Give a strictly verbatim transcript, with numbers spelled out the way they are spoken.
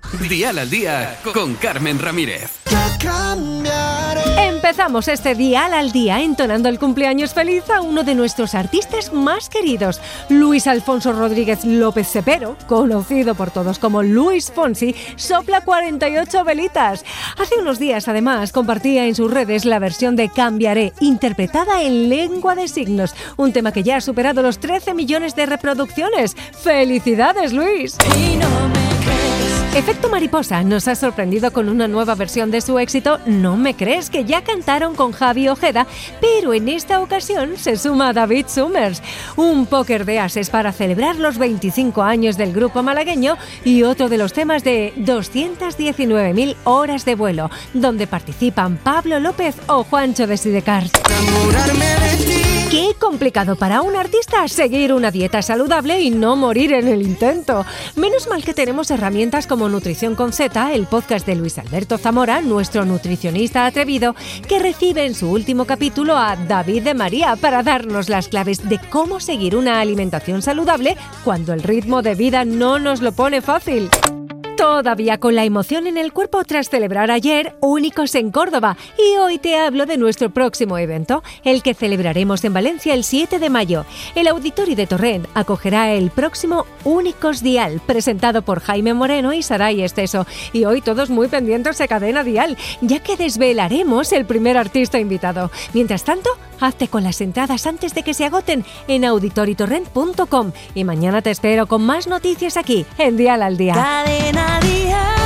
Dial al Día con Carmen Ramírez. Empezamos este Dial al Día entonando el cumpleaños feliz a uno de nuestros artistas más queridos, Luis Alfonso Rodríguez López Cepero, conocido por todos como Luis Fonsi, sopla cuarenta y ocho velitas. Hace unos días, además, compartía en sus redes la versión de Cambiaré, interpretada en lengua de signos, un tema que ya ha superado los trece millones de reproducciones. ¡Felicidades, Luis! Y no me Efecto Mariposa nos ha sorprendido con una nueva versión de su éxito No me crees, que ya cantaron con Javi Ojeda, pero en esta ocasión se suma David Summers. Un póker de ases para celebrar los veinticinco años del grupo malagueño y otro de los temas de doscientas diecinueve mil horas de vuelo, donde participan Pablo López o Juancho de Sidecars. Qué complicado para un artista seguir una dieta saludable y no morir en el intento. Menos mal que tenemos herramientas como Nutrición con Z, el podcast de Luis Alberto Zamora, nuestro nutricionista atrevido, que recibe en su último capítulo a David de María para darnos las claves de cómo seguir una alimentación saludable cuando el ritmo de vida no nos lo pone fácil. Todavía con la emoción en el cuerpo tras celebrar ayer Únicos en Córdoba, y hoy te hablo de nuestro próximo evento, el que celebraremos en Valencia el siete de mayo. El Auditorio de Torrent acogerá el próximo Únicos Dial, presentado por Jaime Moreno y Saray Esteso, y hoy todos muy pendientes a Cadena Dial, ya que desvelaremos el primer artista invitado. Mientras tanto, hazte con las entradas antes de que se agoten en auditoritorrent punto com, y mañana te espero con más noticias aquí en Dial al Día. Cadena Dial.